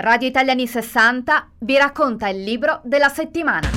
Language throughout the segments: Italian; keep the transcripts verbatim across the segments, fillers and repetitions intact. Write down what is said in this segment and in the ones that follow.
Radio Italia anni sessanta vi racconta il libro della settimana.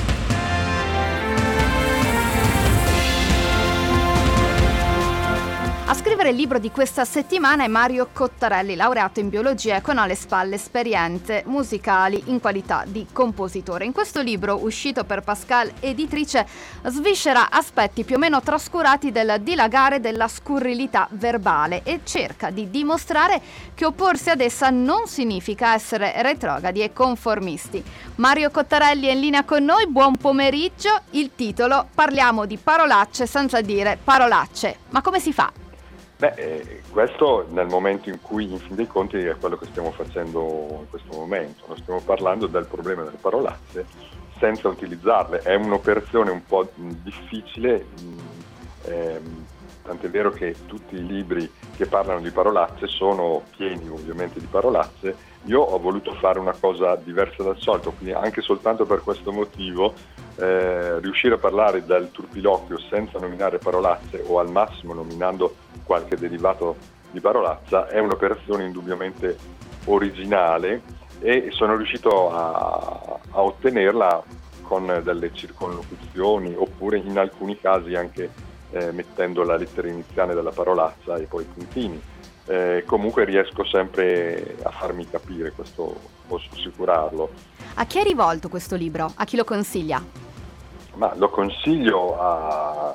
A scrivere il libro di questa settimana è Mario Cottarelli, laureato in biologia e con alle spalle esperienze musicali in qualità di compositore. In questo libro, uscito per Pascal Editrice, sviscera aspetti più o meno trascurati del dilagare della scurrilità verbale e cerca di dimostrare che opporsi ad essa non significa essere retrogradi e conformisti. Mario Cottarelli è in linea con noi, buon pomeriggio. Il titolo: Parliamo di parolacce senza dire parolacce. Ma come si fa? Beh, eh, questo nel momento in cui, in fin dei conti, è quello che stiamo facendo in questo momento. Noi stiamo parlando del problema delle parolacce senza utilizzarle. È un'operazione un po' difficile, mh, ehm, tant'è vero che tutti i libri che parlano di parolacce sono pieni ovviamente di parolacce. Io ho voluto fare una cosa diversa dal solito, quindi anche soltanto per questo motivo eh, riuscire a parlare del turpiloquio senza nominare parolacce o al massimo nominando qualche derivato di parolaccia è un'operazione indubbiamente originale e sono riuscito a, a ottenerla con delle circonlocuzioni oppure in alcuni casi anche eh, mettendo la lettera iniziale della parolaccia e poi i puntini. Eh, comunque riesco sempre a farmi capire, questo posso assicurarlo. A chi è rivolto questo libro? A chi lo consiglia? Ma lo consiglio a,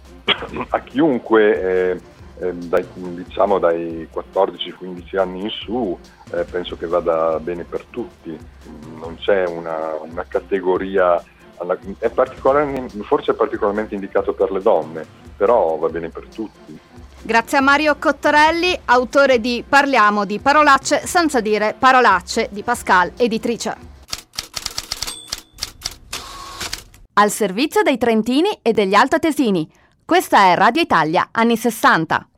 a chiunque eh, eh, dai, diciamo dai quattordici quindici anni in su, eh, penso che vada bene per tutti, non c'è una, una categoria, è particolare, forse è particolarmente indicato per le donne, però va bene per tutti. Grazie a Mario Cottarelli, autore di Parliamo di parolacce senza dire parolacce di Pascal Editrice. Al servizio dei trentini e degli altoatesini. Questa è Radio Italia anni sessanta.